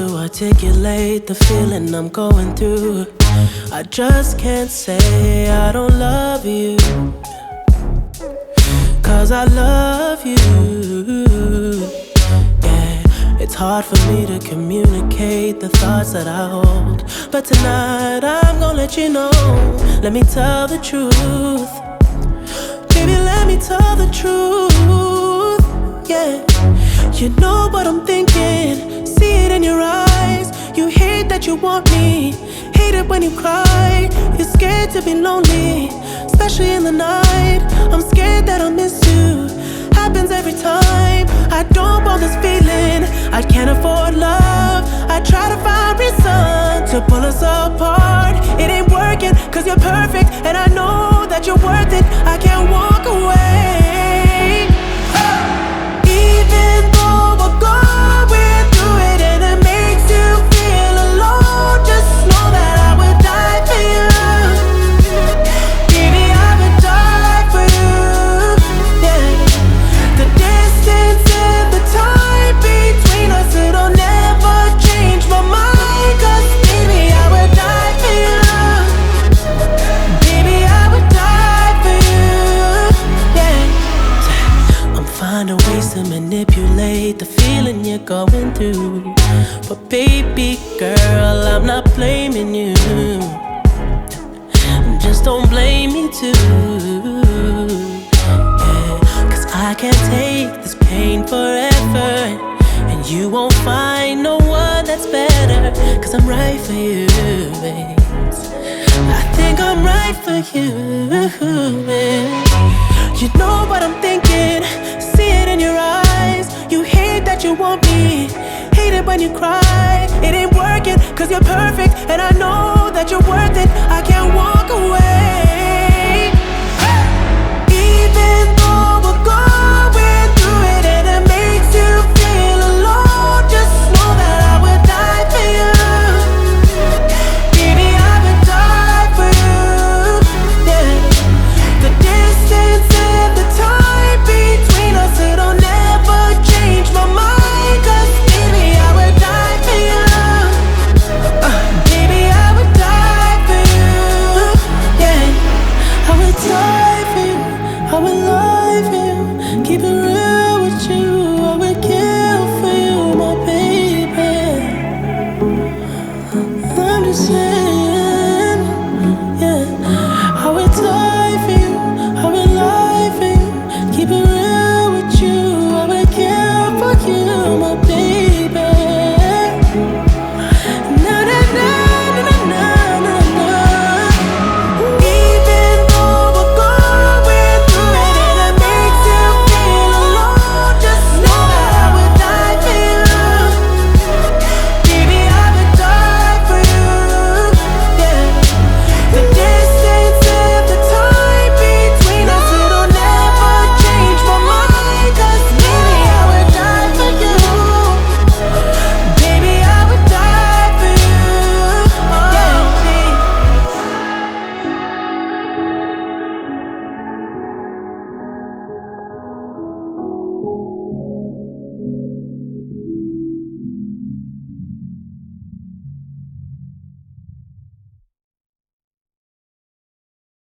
to articulate the feeling I'm going through. I just can't say I don't love you, 'cause I love you. Yeah, it's hard for me to communicate the thoughts that I hold, but tonight I'm gonna let you know. Let me tell the truth. Baby, let me tell the truth. Yeah, you know what I'm thinking. See it in your eyes. You hate that you want me. Hate it when you cry. You're scared to be lonely, especially in the night. I'm scared that I'll miss you. Happens every time. I don't want this feeling. I can't afford love. I try to find reason to pull us apart. It ain't working, 'cause you're perfect, and I know that you're worth it. I can't walk away. Even though we're going through it and it makes you feel alone, just know that I would die for you. Baby, I would die for you. Yeah. The distance and the time between us, it'll never change my mind. 'Cause baby, I would die for you. Baby, I would die for you. Yeah. I'm finding ways to manipulate the feeling you're going through, but baby girl, I'm not blaming you. Just don't blame me too. Yeah, 'cause I can't take this pain forever, and you won't find no one that's better. 'Cause I'm right for you, babe. I think I'm right for you, babe. You know what I'm thinking. See it in your eyes. You hate that you want me. Hate it when you cry. It ain't working, 'cause you're perfect, and I know that you're worth it. I can't walk